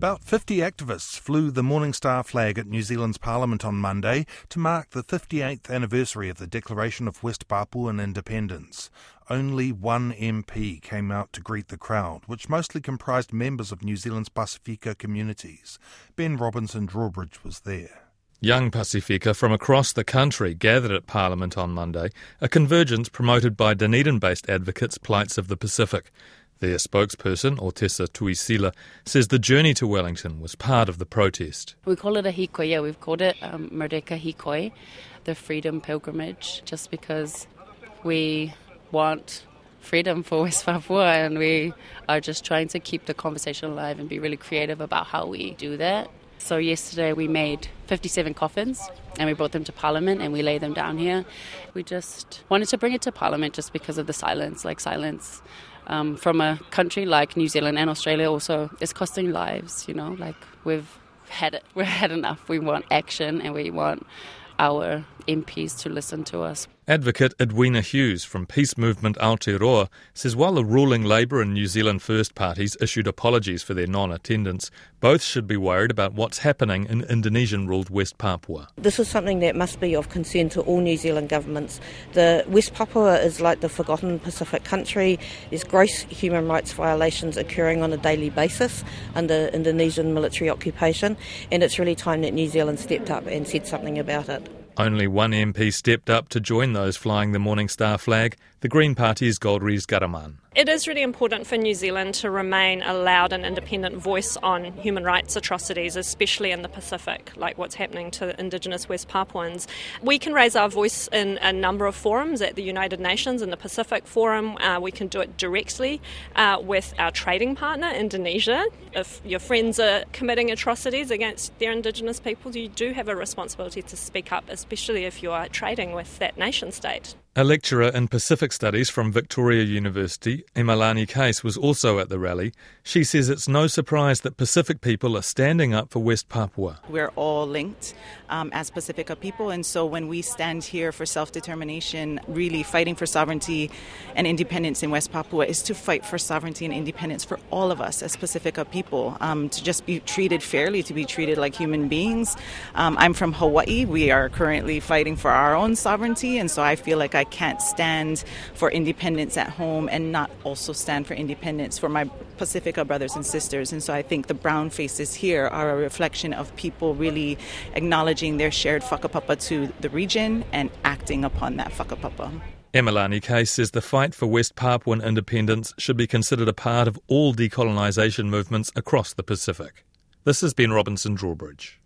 About 50 activists flew the Morning Star flag at New Zealand's Parliament on Monday to mark the 58th anniversary of the declaration of West Papuan independence. Only one MP came out to greet the crowd, which mostly comprised members of New Zealand's Pasifika communities. Ben Robinson-Drawbridge was there. Young Pasifika from across the country gathered at Parliament on Monday, a convergence promoted by Dunedin-based advocates Plights of the Pacific. Their spokesperson, Otessa Tuisila, says the journey to Wellington was part of the protest. We call it a hikoi, we've called it Merdeka Hikoi, the freedom pilgrimage, just because we want freedom for West Papua and we are just trying to keep the conversation alive and be really creative about how we do that. So yesterday we made 57 coffins and we brought them to Parliament and we laid them down here. We just wanted to bring it to Parliament just because of the silence, from a country like New Zealand and Australia also is costing lives, we've had it. We've had enough. We want action and we want our MPs to listen to us. Advocate Edwina Hughes from Peace Movement Aotearoa says while the ruling Labour and New Zealand First parties issued apologies for their non-attendance, both should be worried about what's happening in Indonesian-ruled West Papua. This is something that must be of concern to all New Zealand governments. The West Papua is like the forgotten Pacific country. There's gross human rights violations occurring on a daily basis under Indonesian military occupation, and it's really time that New Zealand stepped up and said something about it. Only one MP stepped up to join those flying the Morning Star flag, the Green Party's Golriz Garaman. It is really important for New Zealand to remain a loud and independent voice on human rights atrocities, especially in the Pacific, like what's happening to Indigenous West Papuans. We can raise our voice in a number of forums at the United Nations and the Pacific Forum. We can do it directly with our trading partner, Indonesia. If your friends are committing atrocities against their Indigenous people, you do have a responsibility to speak up, especially if you are trading with that nation state. A lecturer in Pacific Studies from Victoria University, Emalani Case, was also at the rally. She says it's no surprise that Pacific people are standing up for West Papua. We're all linked as Pacifica people, and so when we stand here for self-determination, really fighting for sovereignty and independence in West Papua is to fight for sovereignty and independence for all of us as Pacifica people, to just be treated fairly, to be treated like human beings. I'm from Hawaii. We are currently fighting for our own sovereignty, and so I feel like I can't stand for independence at home and not also stand for independence for my Pacifica brothers and sisters. And so I think the brown faces here are a reflection of people really acknowledging their shared whakapapa to the region and acting upon that whakapapa. Emalani Case says the fight for West Papuan independence should be considered a part of all decolonisation movements across the Pacific. This has been Robinson Drawbridge.